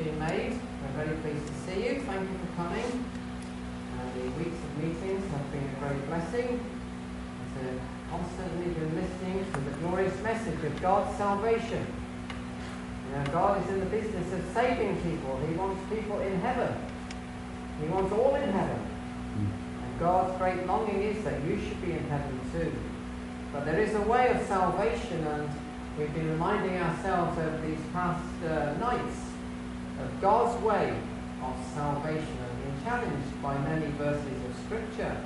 being made. We're very pleased to see you. Thank you for coming. The weeks of meetings have been a great blessing. To constantly been listening to the glorious message of God's salvation. You know, God is in the business of saving people. He wants people in heaven. He wants all in heaven. And God's great longing is that you should be in heaven too. But there is a way of salvation, and we've been reminding ourselves over these past nights of God's way of salvation, and being challenged by many verses of Scripture.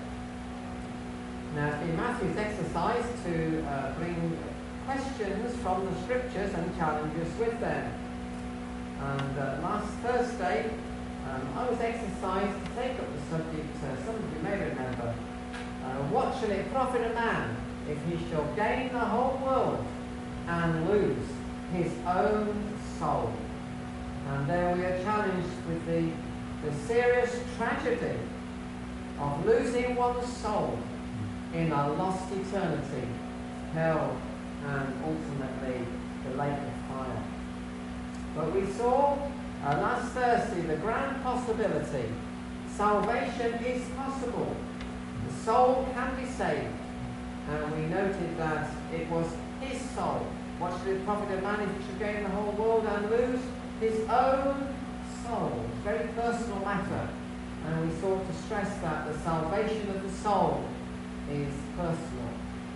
Now, it's been Matthew's exercise to bring questions from the Scriptures and challenge us with them. And last Thursday, I was exercised to take up the subject, some of you may remember, what shall it profit a man if he shall gain the whole world and lose his own soul? And there we are challenged with the serious tragedy of losing one's soul in a lost eternity, hell, and ultimately the lake of fire. But we saw last Thursday the grand possibility. Salvation is possible. The soul can be saved. And we noted that it was his soul. What should it profit a man if he should gain the whole world and lose his own soul? It's a very personal matter. And we sought to stress that the salvation of the soul is personal.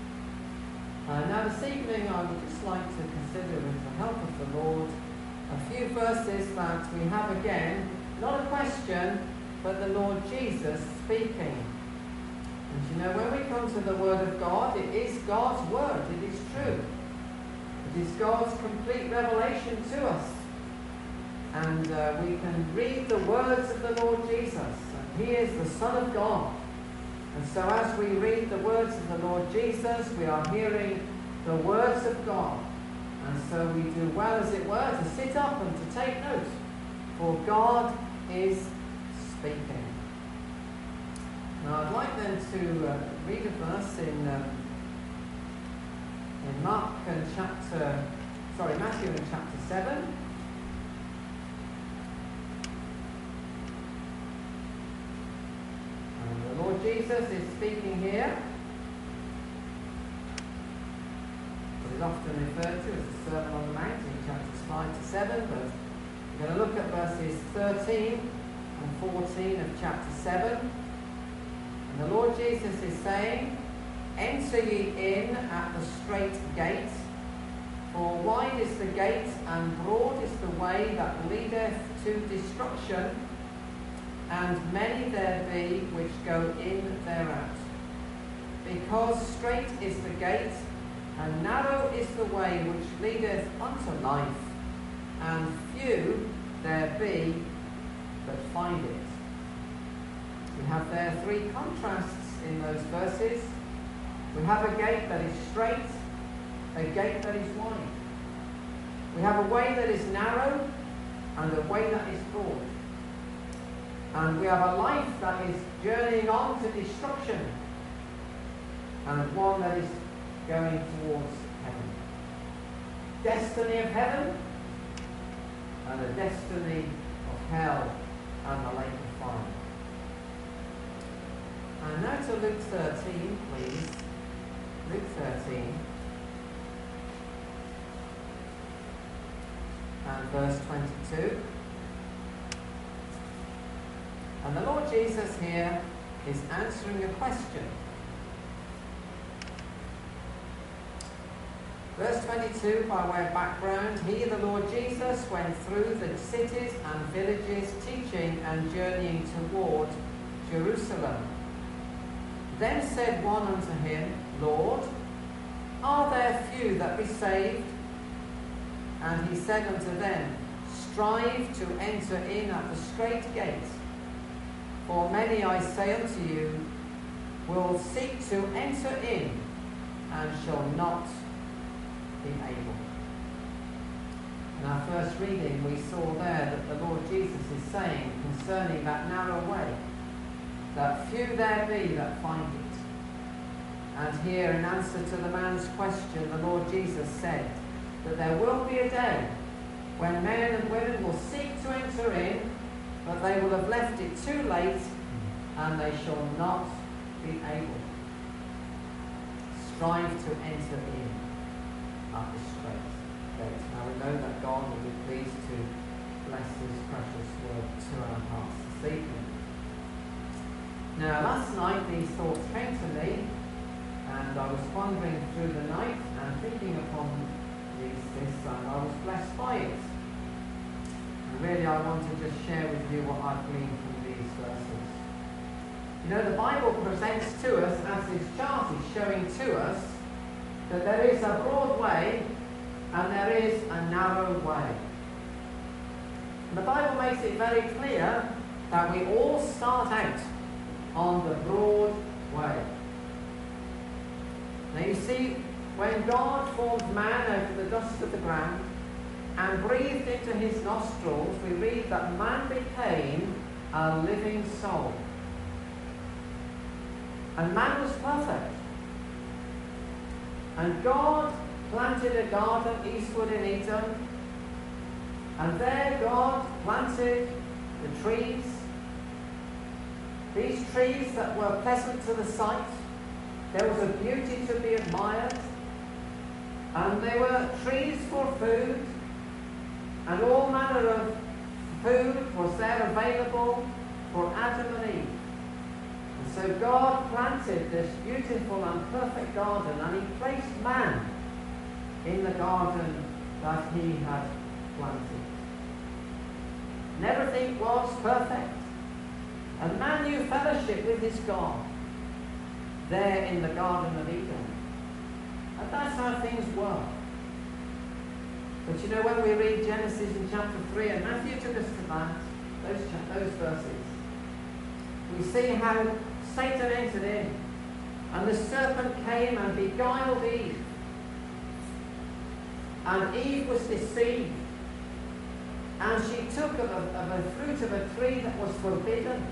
Now this evening I would just like to consider, with the help of the Lord, a few verses that we have again, not a question, but the Lord Jesus speaking. And you know, when we come to the Word of God, it is God's Word, it is true. It is God's complete revelation to us. And we can read the words of the Lord Jesus, and He is the Son of God. And so as we read the words of the Lord Jesus, we are hearing the words of God. And so we do well, as it were, to sit up and to take note, for God is speaking. Now I'd like then to read a verse in Matthew in chapter 7. And the Lord Jesus is speaking here. What is often referred to as the Sermon on the Mount in chapters 5 to 7, but we're going to look at verses 13 and 14 of chapter 7. And the Lord Jesus is saying, "Enter ye in at the strait gate, for wide is the gate and broad is the way that leadeth to destruction, and many there be which go in thereat. Because strait is the gate, and narrow is the way which leadeth unto life, and few there be that find it." We have there three contrasts in those verses. We have a gate that is straight, a gate that is wide. We have a way that is narrow and a way that is broad. And we have a life that is journeying on to destruction and one that is going towards heaven. Destiny of heaven and a destiny of hell and the lake of fire. And now to Luke 13, please. Luke 13 and verse 22. And the Lord Jesus here is answering a question. Verse 22, by way of background, He, the Lord Jesus, went through the cities and villages, teaching and journeying toward Jerusalem. Then said one unto him, Lord, are there few that be saved? And he said unto them, strive to enter in at the strait gate. For many, I say unto you, will seek to enter in, and shall not be able. In our first reading, we saw there that the Lord Jesus is saying concerning that narrow way, that few there be that find it. And here, in answer to the man's question, the Lord Jesus said that there will be a day when men and women will seek to enter in, but they will have left it too late, and they shall not be able. Strive to enter in at the straight gate. Now we know that God will be pleased to bless His precious word to our hearts this evening. Now last night these thoughts came to me, and I was pondering through the night and thinking upon this, and I was blessed by it. And really I want to just share with you what I've gleaned from these verses. You know, the Bible presents to us, as this chart is showing to us, that there is a broad way and there is a narrow way. And the Bible makes it very clear that we all start out on the broad way. Now you see, when God formed man out of the dust of the ground and breathed into his nostrils, we read that man became a living soul. And man was perfect. And God planted a garden eastward in Eden. And there God planted the trees. These trees that were pleasant to the sight. There was a beauty to be admired. And they were trees for food. And all manner of food was there available for Adam and Eve. So God planted this beautiful and perfect garden, and He placed man in the garden that He had planted. And everything was perfect. And man knew fellowship with his God there in the Garden of Eden. And that's how things were. But you know, when we read Genesis in chapter 3, and Matthew took us to that, those verses, we see how Satan entered in, and the serpent came and beguiled Eve. And Eve was deceived, and she took of a fruit of a tree that was forbidden.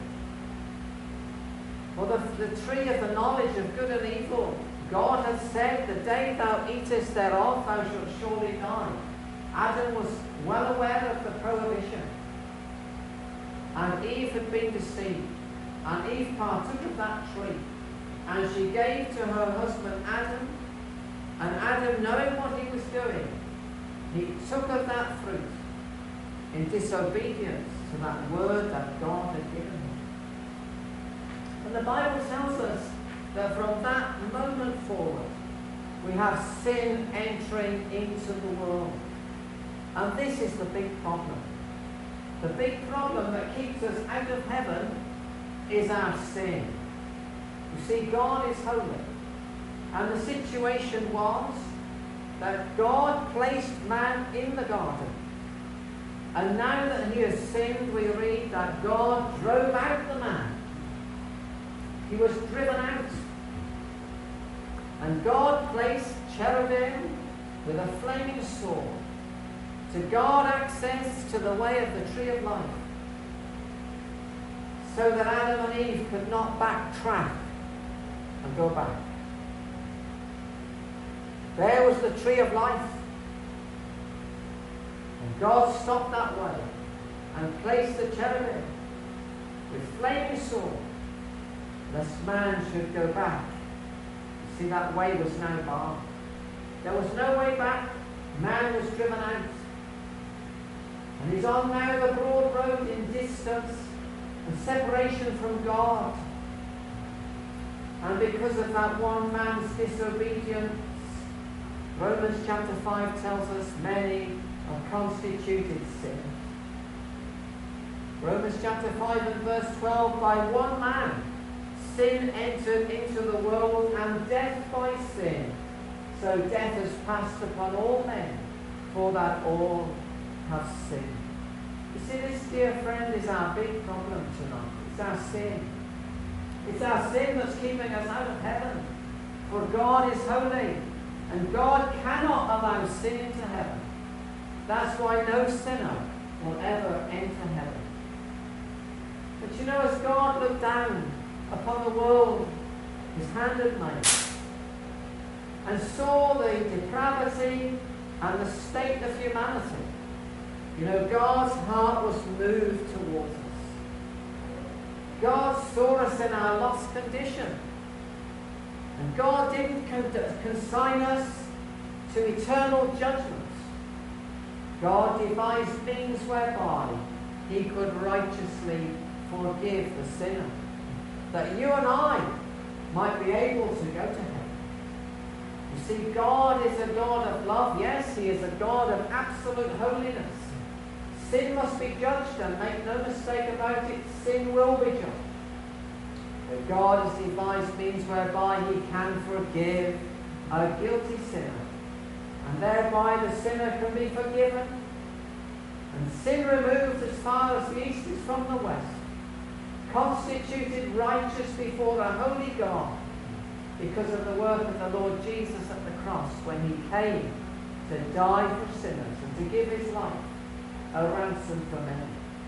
For the tree of the knowledge of good and evil, God had said, the day thou eatest thereof, thou shalt surely die. Adam was well aware of the prohibition, and Eve had been deceived. And Eve partook of that tree, and she gave to her husband Adam, and Adam, knowing what he was doing, he took of that fruit in disobedience to that word that God had given him. And the Bible tells us that from that moment forward, we have sin entering into the world. And this is the big problem. The big problem that keeps us out of heaven is our sin. You see, God is holy. And the situation was that God placed man in the garden. And now that he has sinned, we read that God drove out the man. He was driven out. And God placed cherubim with a flaming sword to guard access to the way of the tree of life, so that Adam and Eve could not backtrack and go back. There was the tree of life. And God stopped that way and placed the cherubim with flaming sword, lest man should go back. You see, that way was now barred. There was no way back. Man was driven out. And he's on now the broad road in distance and separation from God. And because of that one man's disobedience, Romans chapter 5 tells us many are constituted sinners. Romans chapter 5 and verse 12, by one man sin entered into the world, and death by sin. So death has passed upon all men, for that all have sinned. You see, this, dear friend, is our big problem tonight. It's our sin. It's our sin that's keeping us out of heaven. For God is holy, and God cannot allow sin into heaven. That's why no sinner will ever enter heaven. But you know, as God looked down upon the world, his hand had made, and saw the depravity and the state of humanity, You know, God's heart was moved towards us. God saw us in our lost condition. And God didn't consign us to eternal judgment. God devised means whereby he could righteously forgive the sinner, that you and I might be able to go to heaven. You see, God is a God of love. Yes, he is a God of absolute holiness. Sin must be judged, and make no mistake about it, sin will be judged. But God has devised means whereby he can forgive a guilty sinner, and thereby the sinner can be forgiven and sin removed as far as the east is from the west, constituted righteous before a holy God because of the work of the Lord Jesus at the cross, when he came to die for sinners and to give his life a ransom for many.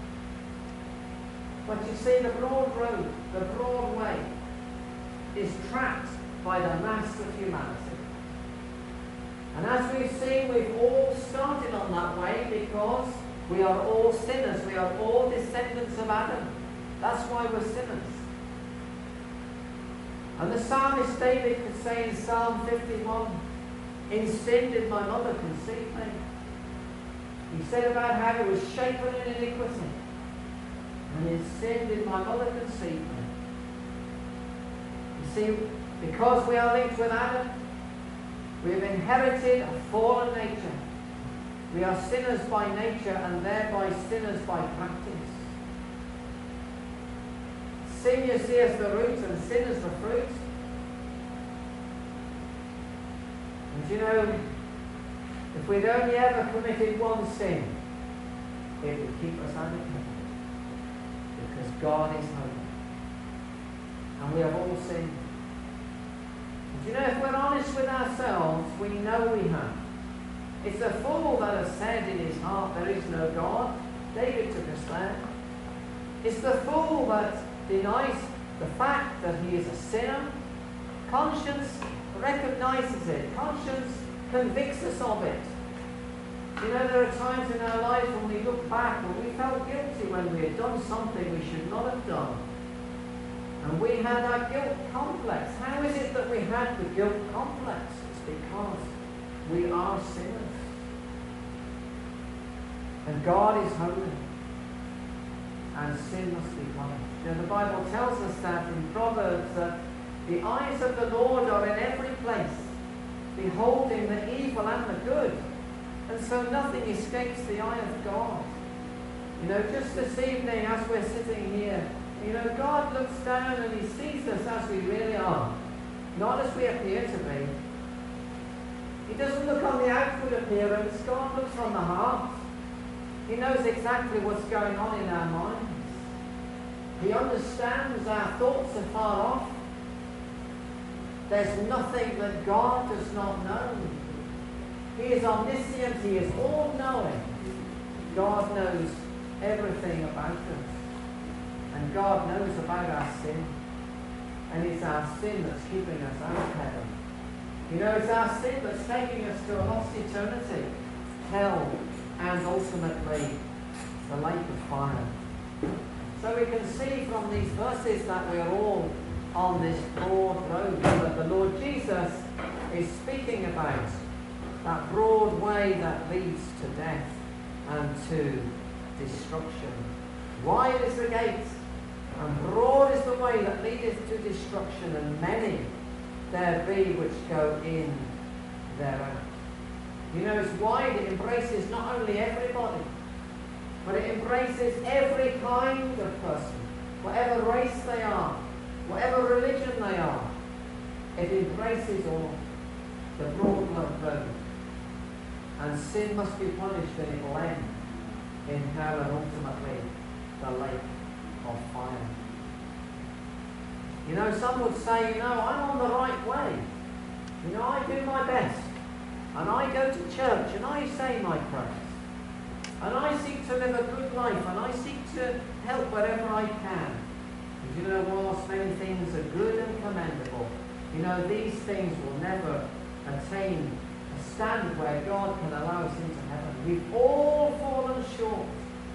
But you see, the broad road, the broad way, is trapped by the mass of humanity. And as we've seen, we've all started on that way because we are all sinners. We are all descendants of Adam. That's why we're sinners. And the psalmist David could say in Psalm 51, "In sin did my mother conceive me." He said about how he was shapen in iniquity, and in sin did my mother conceive me. You see, because we are linked with Adam, we have inherited a fallen nature. We are sinners by nature and thereby sinners by practice. Sin, you see, as the root and sin as the fruit. And you know, if we'd only ever committed one sin, it would keep us out of heaven. Because God is holy. And we have all sinned. And you know, if we're honest with ourselves, we know we have. It's a fool that has said in his heart, "There is no God." David took us there. It's the fool that denies the fact that he is a sinner. Conscience recognizes it. Conscience convicts us of it. You know, there are times in our lives when we look back and we felt guilty when we had done something we should not have done. And we had our guilt complex. How is it that we had the guilt complex? It's because we are sinners. And God is holy. And sin must be punished. You know, the Bible tells us that in Proverbs, that the eyes of the Lord are in every place, beholding the evil and the good. And so nothing escapes the eye of God. You know, just this evening as we're sitting here, you know, God looks down and he sees us as we really are, not as we appear to be. He doesn't look on the outward appearance. God looks on the heart. He knows exactly what's going on in our minds. He understands our thoughts are far off. There's nothing that God does not know. He is omniscient. He is all-knowing. God knows everything about us. And God knows about our sin. And it's our sin that's keeping us out of heaven. You know, it's our sin that's taking us to a lost eternity, hell, and ultimately the lake of fire. So we can see from these verses that we are all on this broad road, that the Lord Jesus is speaking about that broad way that leads to death and to destruction. Wide is the gate, and broad is the way that leadeth to destruction, and many there be which go in thereat. You know, it's wide. It embraces not only everybody, but it embraces every kind of person, whatever race they are, whatever religion they are. It embraces all. The broad road. And sin must be punished, and it will end in hell and ultimately the lake of fire. You know, some would say, you know, I'm on the right way. You know, I do my best. And I go to church and I say my prayers. And I seek to live a good life, and I seek to help wherever I can. And you know, whilst many things are good and commendable, you know, these things will never attain a stand where God can allow us into heaven. We've all fallen short.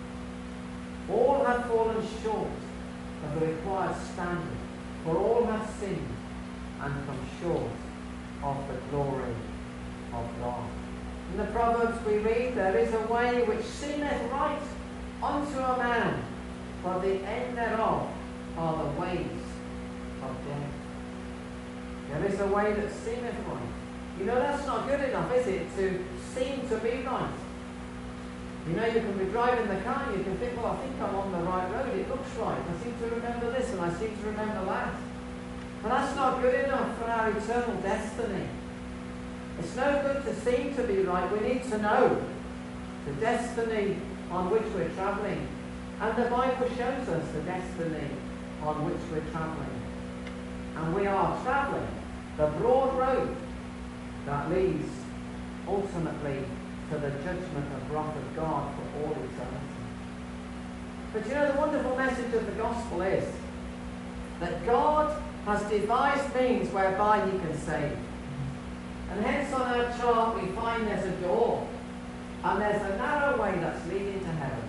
All have fallen short of the required standard. For all have sinned and come short of the glory of God. In the Proverbs we read, there is a way which seemeth right unto a man, but the end thereof are the ways of death. There is a way that seemeth right. You know, that's not good enough, is it, to seem to be right? You know, you can be driving the car and you can think, well, I think I'm on the right road. It looks right. I seem to remember this and I seem to remember that. But that's not good enough for our eternal destiny. It's no good to seem to be right. We need to know the destiny on which we're travelling. And the Bible shows us the destiny on which we're travelling. And we are travelling the broad road that leads ultimately to the judgment of wrath of God for all eternity. But you know, the wonderful message of the gospel is that God has devised means whereby he can save. And hence on our chart we find there's a door and there's a narrow way that's leading to heaven.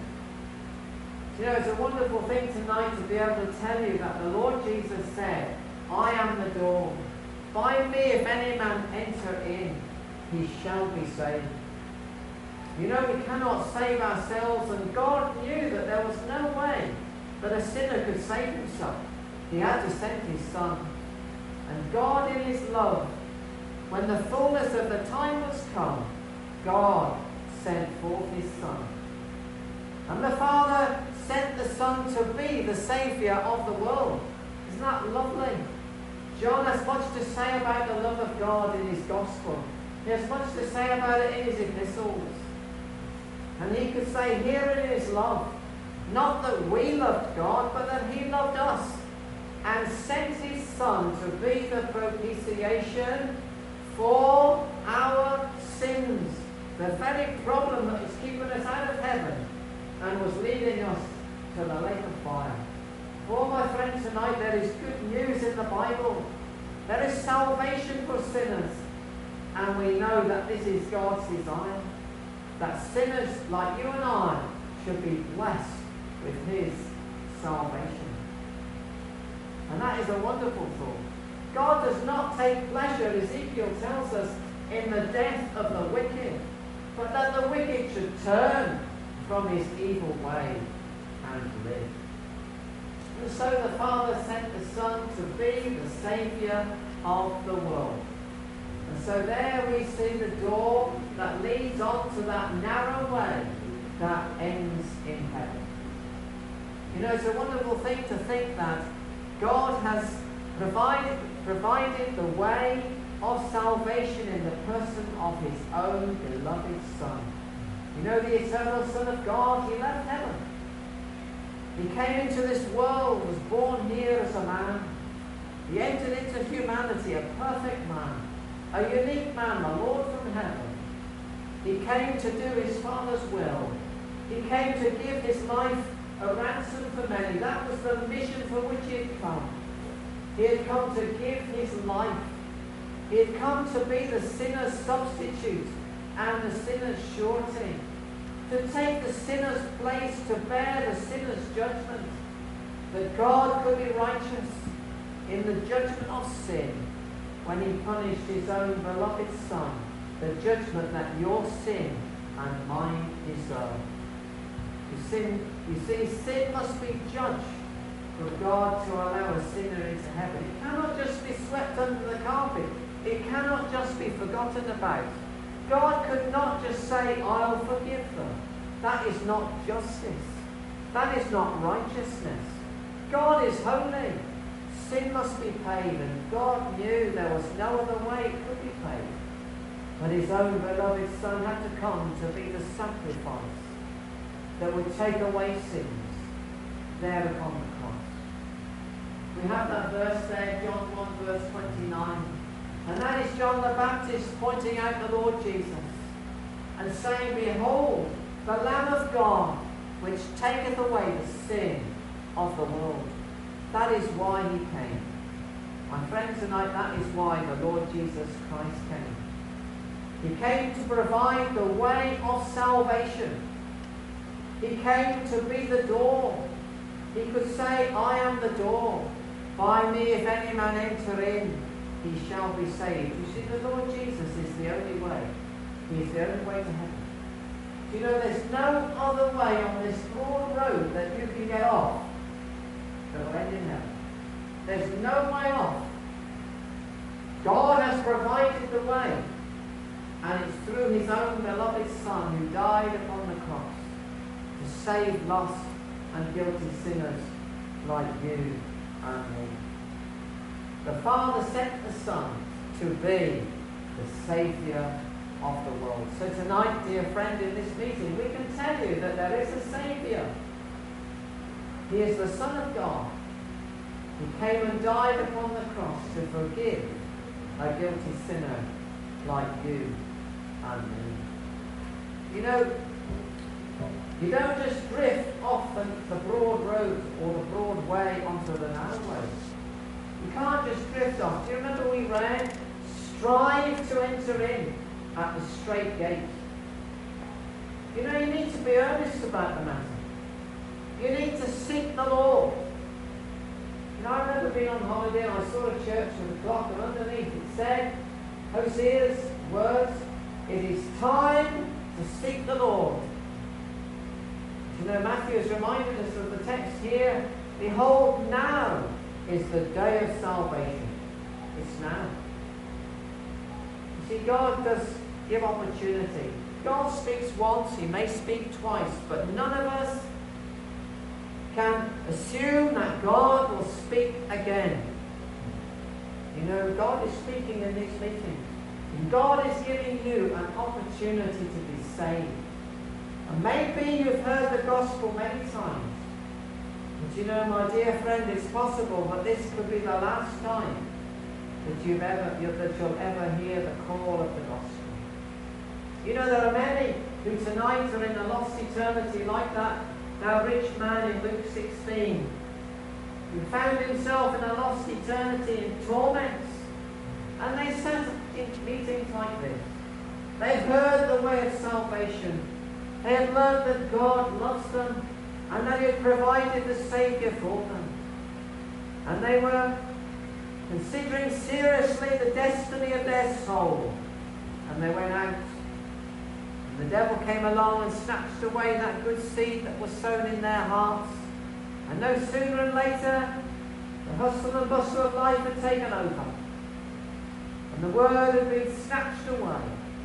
You know, it's a wonderful thing tonight to be able to tell you that the Lord Jesus said, I am the door. By me if any man enter in, he shall be saved. You know, we cannot save ourselves, and God knew that there was no way that a sinner could save himself. He had to send his Son. And God in his love, when the fullness of the time was come, God sent forth his Son. And the Father sent the Son to be the Saviour of the world. Isn't that lovely? John has much to say about the love of God in his Gospel. He has much to say about it in his epistles. And he could say, herein is love. Not that we loved God, but that he loved us and sent his Son to be the propitiation for our sins. The very problem that was keeping us out of heaven and was leading us to the lake of fire. Oh, my friends, tonight there is good news in the Bible. There is salvation for sinners. And we know that this is God's desire. That sinners like you and I should be blessed with his salvation. And that is a wonderful thought. God does not take pleasure, Ezekiel tells us, in the death of the wicked, but that the wicked should turn from his evil way and live. And so the Father sent the Son to be the Saviour of the world. And so there we see the door that leads on to that narrow way that ends in heaven. You know, it's a wonderful thing to think that God has provided the way of salvation in the person of his own beloved Son. You know, the eternal Son of God, he left heaven. He came into this world, was born here as a man. He entered into humanity, a perfect man, a unique man, the Lord from heaven. He came to do his Father's will. He came to give his life a ransom for many. That was the mission for which he had come. He had come to give his life. He had come to be the sinner's substitute and the sinner's surety. To take the sinner's place, to bear the sinner's judgment. That God could be righteous in the judgment of sin when he punished his own beloved Son, the judgment that your sin and mine deserve. You see, sin must be judged for God to allow a sinner into heaven. It cannot just be swept under the carpet. It cannot just be forgotten about. God could not just say, I'll forgive them. That is not justice. That is not righteousness. God is holy. Sin must be paid, and God knew there was no other way it could be paid. But his own beloved Son had to come to be the sacrifice that would take away sins there upon the cross. We have that verse there, John 1 verse 29. And that is John the Baptist pointing out the Lord Jesus and saying, Behold, the Lamb of God, which taketh away the sin of the world. That is why he came. My friends, tonight, that is why the Lord Jesus Christ came. He came to provide the way of salvation. He came to be the door. He could say, I am the door. By me, if any man enter in, he shall be saved. You see, the Lord Jesus is the only way. He is the only way to heaven. Do you know there's no other way on this broad road that you can get off that will end in heaven? There's no way off. God has provided the way. And it's through his own beloved Son who died upon the cross to save lost and guilty sinners like you and me. The Father sent the Son to be the Saviour of the world. So tonight, dear friend, in this meeting, we can tell you that there is a Saviour. He is the Son of God. He came and died upon the cross to forgive a guilty sinner like you and me. You know, you don't just drift off the broad road or the broad way onto the narrow way. You can't just drift off. Do you remember we read, strive to enter in at the straight gate? You know, you need to be earnest about the matter. You need to seek the Lord. You know, I remember being on holiday and I saw a church with a clock, and underneath it said, Hosea's words, it is time to seek the Lord. You know, Matthew has reminded us of the text here. Behold, now is the day of salvation. It's now. You see, God does give opportunity. God speaks once, he may speak twice, but none of us can assume that God will speak again. You know, God is speaking in these meetings. And God is giving you an opportunity to be saved. And maybe you've heard the gospel many times. But you know, my dear friend, it's possible that this could be the last time that you'll ever hear the call of the gospel. You know, there are many who tonight are in a lost eternity like that rich man in Luke 16, who found himself in a lost eternity in torments. And they sat in meetings like this. They've heard the way of salvation. They have learned that God loves them and that he had provided the Saviour for them. And they were considering seriously the destiny of their soul. And they went out. And the devil came along and snatched away that good seed that was sown in their hearts. And no sooner and later, the hustle and bustle of life had taken over. And the word had been snatched away.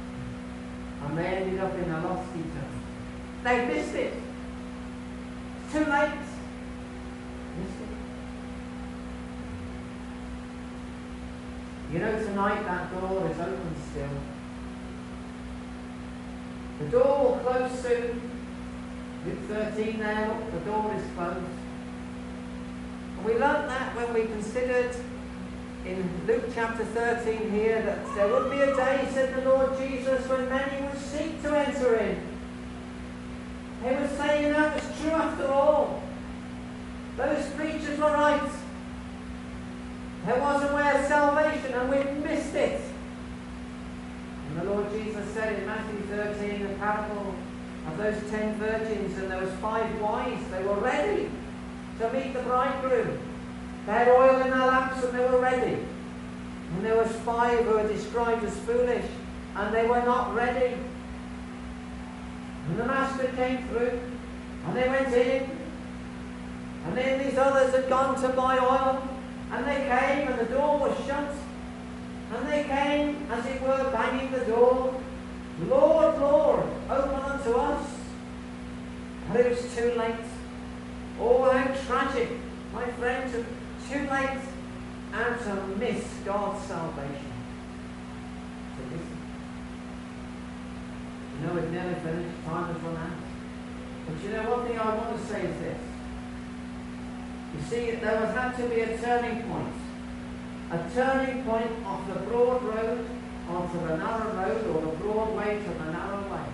And they ended up in a lost eternity. They missed it. It's too late. Missed it. You know, tonight that door is open still. The door will close soon. Luke 13 there, look, the door is closed. And we learnt that when we considered in Luke chapter 13 here that there would be a day, said the Lord Jesus, when many would seek to enter in. They would say, you know, it's true after all. Those preachers were right. There was a way of salvation and we've missed it. And the Lord Jesus said in Matthew 13, the parable of those 10 virgins, and there was 5 wise. They were ready to meet the bridegroom. They had oil in their lamps and they were ready. And there was 5 who were described as foolish, and they were not ready. And the master came through, and they went in. And then these others had gone to buy oil, and they came, and the door was shut. And they came, as it were, banging the door. Lord, Lord, open unto us. But it was too late. Oh, how tragic, my friends, too late and to miss God's salvation. So listen. You know, we've nearly finished. Time has run out. But you know, one thing I want to say is this. You see, there was had to be a turning point. A turning point off the broad road onto the narrow road, or the broad way to the narrow way.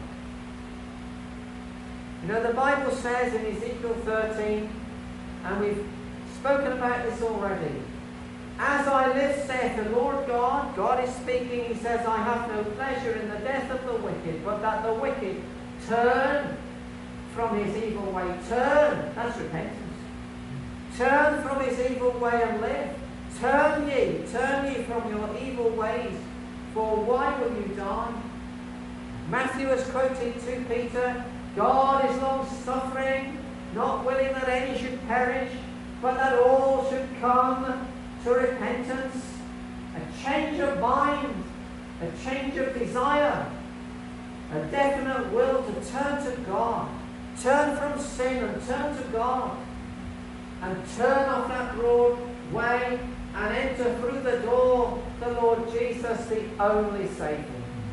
You know, the Bible says in Ezekiel 13, and we've spoken about this already. As I live, saith the Lord God, God is speaking, he says, I have no pleasure in the death of the wicked, but that the wicked turn from his evil way. Turn. That's repentance. Turn from his evil way and live. Turn ye from your evil ways, for why will you die? Matthew has quoted 2 Peter, God is long-suffering, not willing that any should perish, but that all should come to repentance. A change of mind, a change of desire, a definite will to turn to God. Turn from sin and turn to God. And turn off that broad way and enter through the door the Lord Jesus, the only Saviour.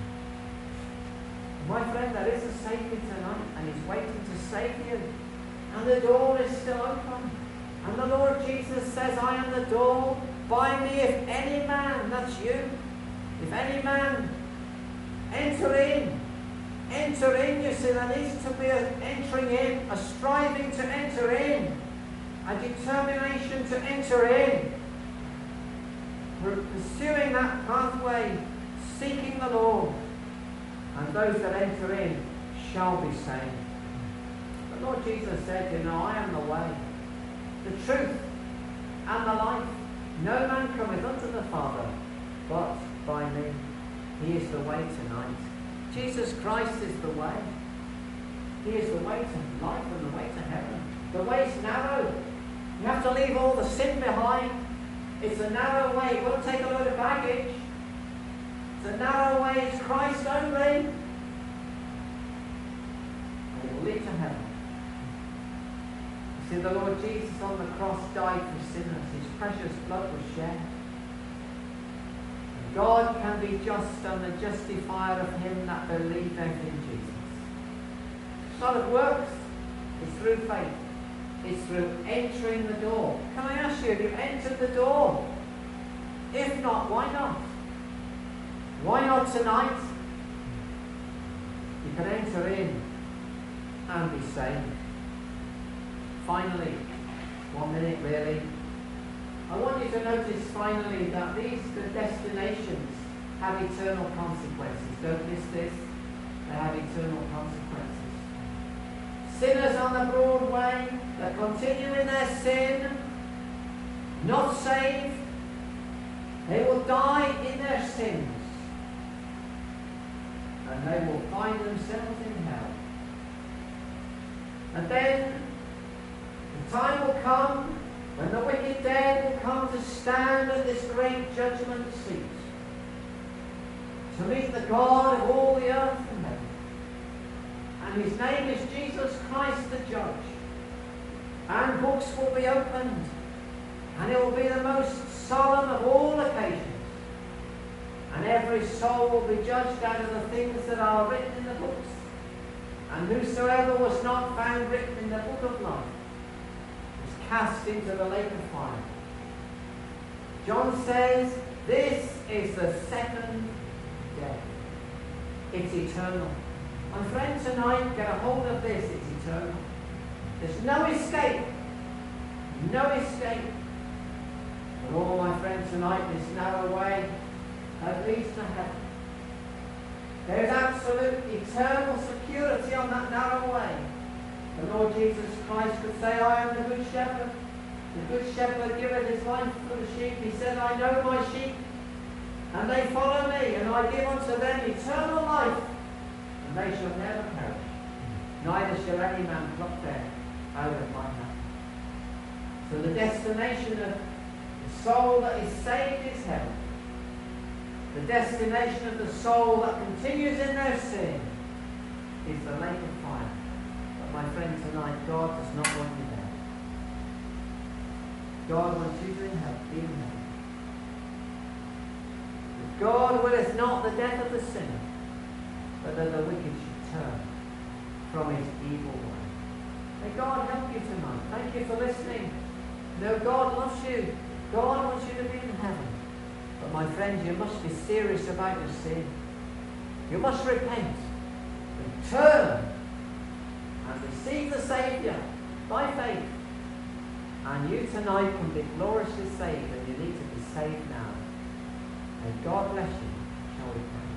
My friend, there is a Saviour tonight, and he's waiting to save you. And the door is still open. And the Lord Jesus says, I am the door. By me, if any man, that's you, if any man enter in, you see, there needs to be an entering in, a striving to enter in, a determination to enter in. We're pursuing that pathway, seeking the Lord, and those that enter in shall be saved. The Lord Jesus said, you know, I am the way, the truth, and the life. No man cometh unto the Father but by me. He is the way tonight. Jesus Christ is the way. He is the way to life and the way to heaven. The way is narrow. You have to leave all the sin behind. It's a narrow way. You've got to take a load of baggage. It's a narrow way. It's Christ only. And it will lead to heaven. You see, the Lord Jesus on the cross died for sinners. His precious blood was shed. And God can be just and the justifier of him that believeth in Jesus. It's not of works. It's through faith. It's through entering the door. Can I ask you, have you entered the door? If not, why not? Why not tonight? You can enter in and be saved. Finally, 1 minute really. I want you to notice finally that these destinations have eternal consequences. Don't miss this. They have eternal consequences. Sinners on the broad way that continue in their sin, not saved, they will die in their sins. And they will find themselves in hell. And then the time will come when the wicked dead will come to stand at this great judgment seat to meet the God of all the earth and heaven. And his name is Jesus Christ the Judge. And books will be opened. And it will be the most solemn of all occasions. And every soul will be judged out of the things that are written in the books. And whosoever was not found written in the book of life was cast into the lake of fire. John says, this is the second death. It's eternal. My friend, tonight, get a hold of this. It's eternal. There's no escape. No escape. But all, my friend, tonight, this narrow way that leads to heaven. There is absolute eternal security on that narrow way. The Lord Jesus Christ could say, I am the good shepherd. The good shepherd giveth his life for the sheep. He said, I know my sheep, and they follow me, and I give unto them eternal life, and they shall never perish. Neither shall any man pluck them out of my hand. So the destination of the soul that is saved is heaven. The destination of the soul that continues in their sin is the lake of fire. But my friend, tonight, God does not want you there. God wants you to be in heaven. God willeth not the death of the sinner, but that the wicked should turn from his evil way. May God help you tonight. Thank you for listening. No, God loves you. God wants you to be in heaven. But my friends, you must be serious about your sin. You must repent and turn and receive the Saviour by faith. And you tonight can be gloriously saved, and you need to be saved now. May God bless you. Shall we pray?